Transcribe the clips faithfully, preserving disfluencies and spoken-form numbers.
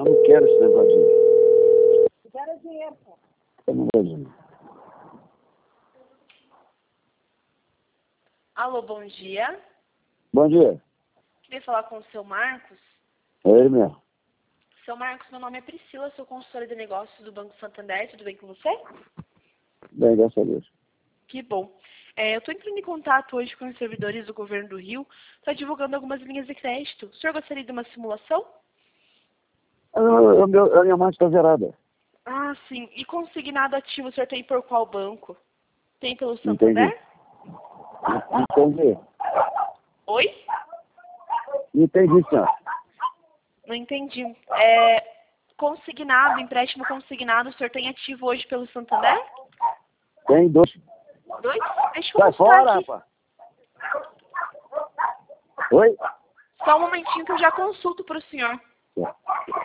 Eu não quero esse negócio de dinheiro. Eu quero dinheiro, pô. Eu não quero dinheiro. Alô, bom dia. Bom dia. Queria falar com o seu Marcos. É ele mesmo. Seu Marcos, meu nome é Priscila, sou consultora de negócios do Banco Santander. Tudo bem com você? Bem, graças a Deus. Que bom. É, eu estou entrando em contato hoje com os servidores do governo do Rio. Está divulgando algumas linhas de crédito. O senhor gostaria de uma simulação? Ah, eu, meu, a minha mãe está zerada. Ah, sim. E consignado ativo, o senhor tem por qual banco? Tem pelo Entendi. Santander? Entendi. Oi? Entendi, senhor. Não entendi. É, consignado, empréstimo consignado, o senhor tem ativo hoje pelo Santander? Tem dois. Dois? Deixa eu Sai consultar fora, aqui. rapaz. Oi? Só um momentinho que eu já consulto para o senhor. É.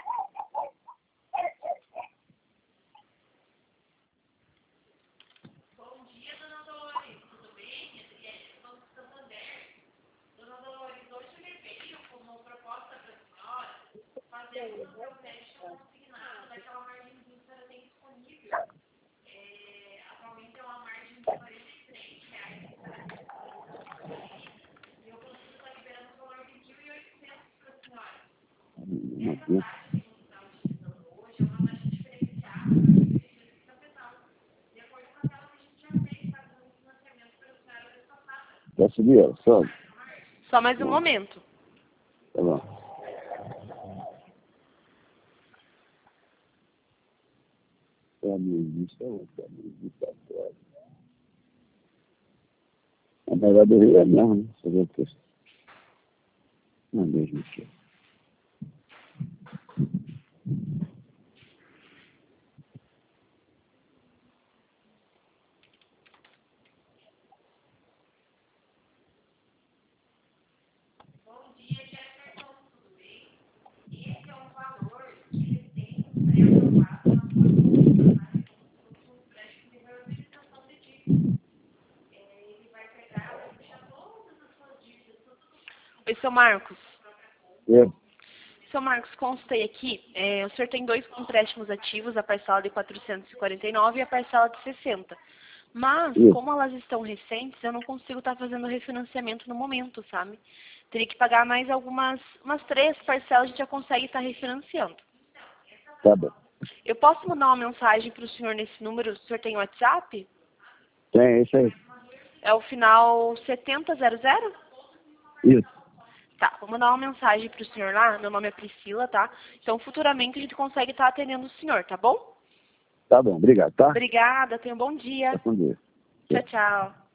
Bom dia, dona Dolores. Tudo bem? É Banco Santander. Dona Dolores, hoje ele veio com uma proposta para a senhora fazer o seu crédito consignado daquela margem que a senhora tem disponível. É, atualmente é uma margem de quarenta e três reais que a senhora tem disponível. E eu consigo estar liberando o valor de mil e oitocentos para a senhora. Não, Essa taxa que a gente está utilizando hoje é uma taxa diferenciada para benefícios de capital. De acordo com aquela que a gente já fez, fazendo um financiamento para a senhora vez passada. já subiu ela, sobe. Só mais um momento. Tá bom. É a minha vista, é outra. A minha vista é agora. A melhor do Rio é mesmo, né? Você vê o que não é mesmo que é. Bom dia, Jefferson, tudo bem? Esse é um valor que ele tem pré-aprovado na sua conta, tá? É como se fosse um empréstimo de reorganização de dívidas. É, ele vai pegar, vai puxar todas as suas dívidas, tudo. Oi, seu Marcos. Eu? Seu Marcos, constei aqui, é, o senhor tem dois empréstimos ativos, a parcela de quatrocentos e quarenta e nove e a parcela de sessenta. Mas, Isso. como elas estão recentes, eu não consigo estar fazendo refinanciamento no momento, sabe? Teria que pagar mais algumas, umas três parcelas, a gente já consegue estar refinanciando. Tá bom. Eu posso mandar uma mensagem para o senhor nesse número? O senhor tem WhatsApp? Tem, é isso aí. É o final setenta zero zero? Isso. Tá, vou mandar uma mensagem para o senhor lá, meu nome é Priscila, tá? Então, futuramente a gente consegue estar atendendo o senhor, tá bom? Tá bom, obrigado, tá? Obrigada, tenha um bom dia. Tá com Deus. Tchau, tchau.